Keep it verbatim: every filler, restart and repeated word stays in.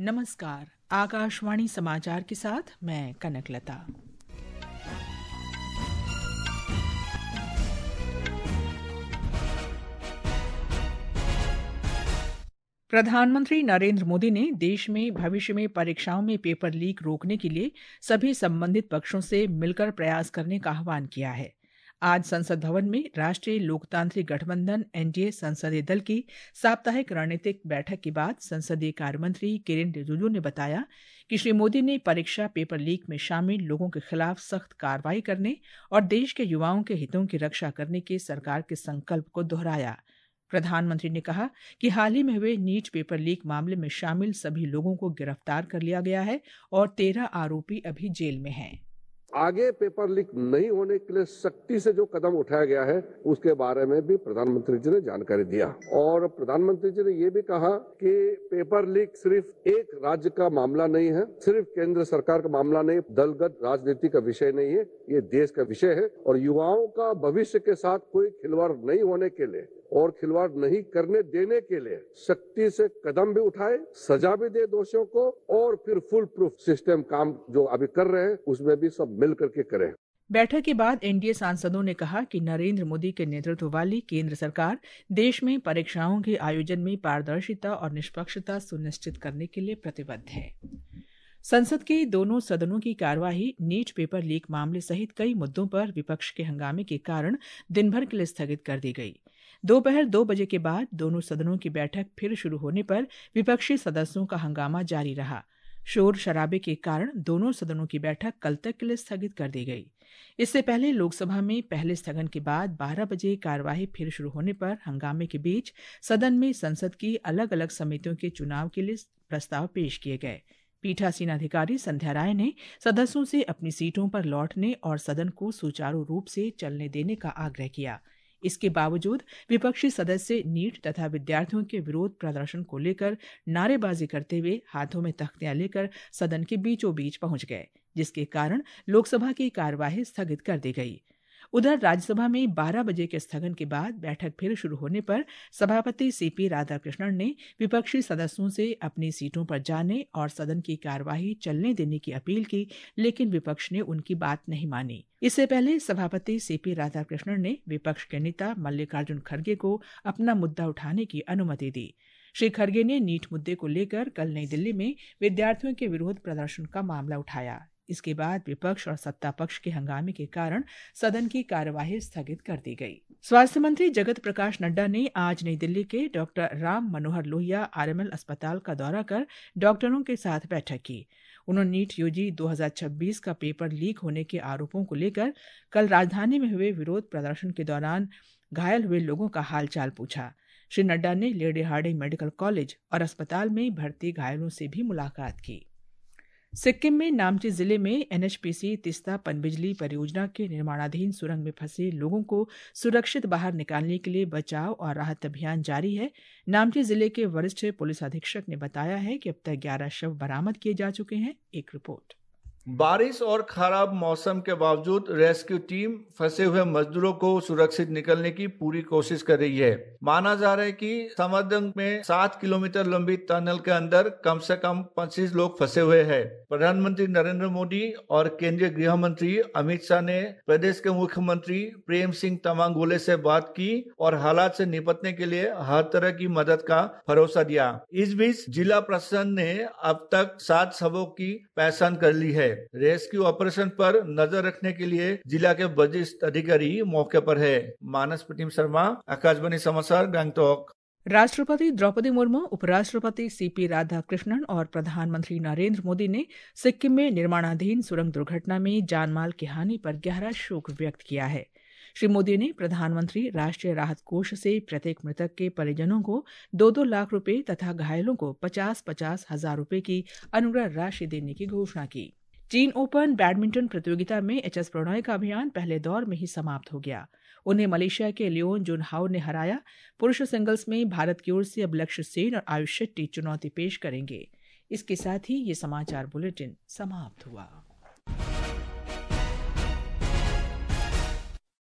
नमस्कार, आकाशवाणी समाचार के साथ मैं कनकलता। प्रधानमंत्री नरेंद्र मोदी ने देश में भविष्य में परीक्षाओं में पेपर लीक रोकने के लिए सभी संबंधित पक्षों से मिलकर प्रयास करने का आह्वान किया है। आज संसद भवन में राष्ट्रीय लोकतांत्रिक गठबंधन एनडीए संसदीय दल की साप्ताहिक रणनीतिक बैठक के बाद संसदीय कार्य मंत्री किरेन रिजिजू ने बताया कि श्री मोदी ने परीक्षा पेपर लीक में शामिल लोगों के खिलाफ सख्त कार्रवाई करने और देश के युवाओं के हितों की रक्षा करने के सरकार के संकल्प को दोहराया। प्रधानमंत्री ने कहा कि हाल ही में हुए नीट पेपर लीक मामले में शामिल सभी लोगों को गिरफ्तार कर लिया गया है और तेरह आरोपी अभी जेल में हैं। आगे पेपर लीक नहीं होने के लिए सख्ती से जो कदम उठाया गया है उसके बारे में भी प्रधानमंत्री जी ने जानकारी दिया और प्रधानमंत्री जी ने ये भी कहा कि पेपर लीक सिर्फ एक राज्य का मामला नहीं है, सिर्फ केंद्र सरकार का मामला नहीं, दलगत राजनीति का विषय नहीं है, ये देश का विषय है और युवाओं का भविष्य के साथ कोई खिलवाड़ नहीं होने के लिए और खिलवाड़ नहीं करने देने के लिए सख्ती से कदम भी उठाए, सजा भी दे दोषियों को और फिर फुल प्रूफ सिस्टम काम जो अभी कर रहे हैं उसमें भी सब मिल करके करें। बैठक के बाद एनडीए सांसदों ने कहा कि नरेंद्र मोदी के नेतृत्व वाली केंद्र सरकार देश में परीक्षाओं के आयोजन में पारदर्शिता और निष्पक्षता सुनिश्चित करने के लिए प्रतिबद्ध है। संसद के दोनों सदनों की कार्यवाही नीट पेपर लीक मामले सहित कई मुद्दों पर विपक्ष के हंगामे के कारण दिन भर के लिए स्थगित कर दी गई। दोपहर दो बजे के बाद दोनों सदनों की बैठक फिर शुरू होने पर विपक्षी सदस्यों का हंगामा जारी रहा। शोर शराबे के कारण दोनों सदनों की बैठक कल तक के लिए स्थगित कर दी गई। इससे पहले लोकसभा में पहले स्थगन के बाद बारह बजे कार्यवाही फिर शुरू होने पर हंगामे के बीच सदन में संसद की अलग अलग समितियों के चुनाव के लिए प्रस्ताव पेश किए गए। पीठासीन अधिकारी संध्या राय ने सदस्यों से अपनी सीटों पर लौटने और सदन को सुचारू रूप से चलने देने का आग्रह किया। इसके बावजूद विपक्षी सदस्य नीट तथा विद्यार्थियों के विरोध प्रदर्शन को लेकर नारेबाजी करते हुए हाथों में तख्तियां लेकर सदन के बीचों बीच पहुंच गए, जिसके कारण लोकसभा की कार्यवाही स्थगित कर दी गई। उधर राज्यसभा में बारह बजे के स्थगन के बाद बैठक फिर शुरू होने पर सभापति सीपी राधाकृष्णन ने विपक्षी सदस्यों से अपनी सीटों पर जाने और सदन की कार्यवाही चलने देने की अपील की, लेकिन विपक्ष ने उनकी बात नहीं मानी। इससे पहले सभापति सीपी राधाकृष्णन ने विपक्ष के नेता मल्लिकार्जुन खड़गे को अपना मुद्दा उठाने की अनुमति दी। श्री खड़गे ने नीट मुद्दे को लेकर कल नई दिल्ली में विद्यार्थियों के विरोध प्रदर्शन का मामला उठाया। इसके बाद विपक्ष और सत्ता पक्ष के हंगामे के कारण सदन की कार्यवाही स्थगित कर दी गई। स्वास्थ्य मंत्री जगत प्रकाश नड्डा ने आज नई दिल्ली के डॉक्टर राम मनोहर लोहिया आरएमएल अस्पताल का दौरा कर डॉक्टरों के साथ बैठक की। उन्होंने नीट यूजी दो हज़ार छब्बीस का पेपर लीक होने के आरोपों को लेकर कल राजधानी में हुए विरोध प्रदर्शन के दौरान घायल हुए लोगों का हालचाल पूछा। श्री नड्डा ने लेडी हार्डिंग मेडिकल कॉलेज और अस्पताल में भर्ती घायलों से भी मुलाकात की। सिक्किम में नामची जिले में एनएचपीसी तिस्ता पनबिजली परियोजना के निर्माणाधीन सुरंग में फंसे लोगों को सुरक्षित बाहर निकालने के लिए बचाव और राहत अभियान जारी है। नामची जिले के वरिष्ठ पुलिस अधीक्षक ने बताया है कि अब तक ग्यारह शव बरामद किए जा चुके हैं। एक रिपोर्ट। बारिश और खराब मौसम के बावजूद रेस्क्यू टीम फंसे हुए मजदूरों को सुरक्षित निकलने की पूरी कोशिश कर रही है। माना जा रहा है कि समदंग में सात किलोमीटर लंबी टनल के अंदर कम से कम पच्चीस लोग फंसे हुए हैं। प्रधानमंत्री नरेंद्र मोदी और केंद्रीय गृह मंत्री अमित शाह ने प्रदेश के मुख्यमंत्री प्रेम सिंह तमांग गोले से बात की और हालात से निपटने के लिए हर तरह की मदद का भरोसा दिया। इस बीच जिला प्रशासन ने अब तक सात शवों की पहचान कर ली है। रेस्क्यू ऑपरेशन पर नजर रखने के लिए जिला के वरिष्ठ अधिकारी मौके पर है। मानस प्रतिम शर्मा, आकाशवाणी समाचार, गंगटोक। राष्ट्रपति द्रौपदी मुर्मू, उपराष्ट्रपति सीपी राधाकृष्णन और प्रधानमंत्री नरेंद्र मोदी ने सिक्किम में निर्माणाधीन सुरंग दुर्घटना में जानमाल की हानि पर गहरा शोक व्यक्त किया है। श्री मोदी ने प्रधानमंत्री राष्ट्रीय राहत कोष से प्रत्येक मृतक के परिजनों को दो दो लाख रुपए तथा घायलों को पचास पचास हजार रुपए की अनुग्रह राशि देने की घोषणा की। चीन ओपन बैडमिंटन प्रतियोगिता में एच एस प्रणॉय का अभियान पहले दौर में ही समाप्त हो गया। उन्हें मलेशिया के लियोन जुनहाओ ने हराया। पुरुष सिंगल्स में भारत की ओर से अब लक्ष्य सेन और आयुष शेट्टी चुनौती पेश करेंगे। इसके साथ ही ये समाचार बुलेटिन समाप्त हुआ।